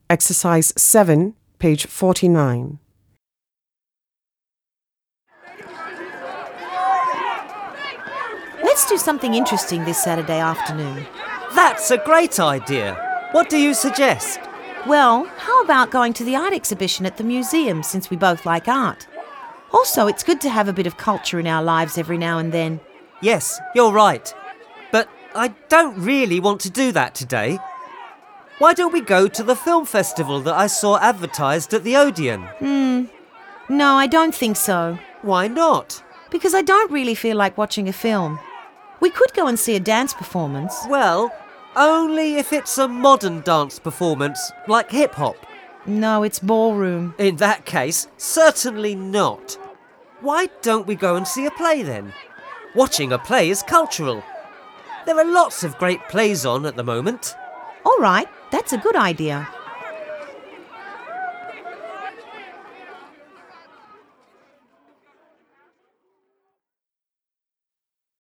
Exercise 7, page 49. Let's do something interesting this Saturday afternoon. That's a great idea. What do you suggest? Well, how about going to the art exhibition at the museum, since we both like art? Also, it's good to have a bit of culture in our lives every now and then. Yes, you're right. But I don't really want to do that today. Why don't we go to the film festival that I saw advertised at the Odeon? No, I don't think so. Why not? Because I don't really feel like watching a film. We could go and see a dance performance. Well, only if it's a modern dance performance, like hip-hop. No, it's ballroom. In that case, certainly not. Why don't we go and see a play then? Watching a play is cultural. There are lots of great plays on at the moment. All right, that's a good idea.